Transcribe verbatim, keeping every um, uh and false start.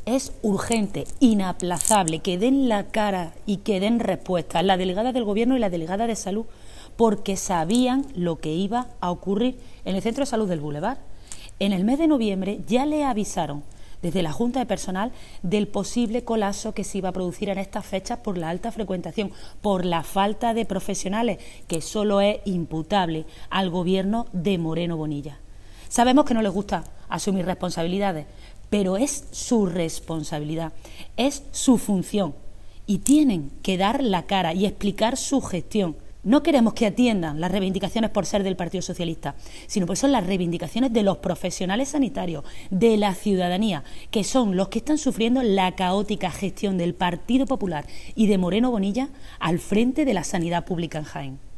Es urgente, inaplazable, que den la cara y que den respuesta la delegada del Gobierno y la delegada de Salud, porque sabían lo que iba a ocurrir en el Centro de Salud del Boulevard. En el mes de noviembre ya le avisaron desde la Junta de Personal del posible colapso que se iba a producir en estas fechas por la alta frecuentación, por la falta de profesionales, que solo es imputable al Gobierno de Moreno Bonilla. Sabemos que no les gusta asumir responsabilidades, pero es su responsabilidad, es su función y tienen que dar la cara y explicar su gestión. No queremos que atiendan las reivindicaciones por ser del Partido Socialista, sino porque son las reivindicaciones de los profesionales sanitarios, de la ciudadanía, que son los que están sufriendo la caótica gestión del Partido Popular y de Moreno Bonilla al frente de la sanidad pública en Jaén.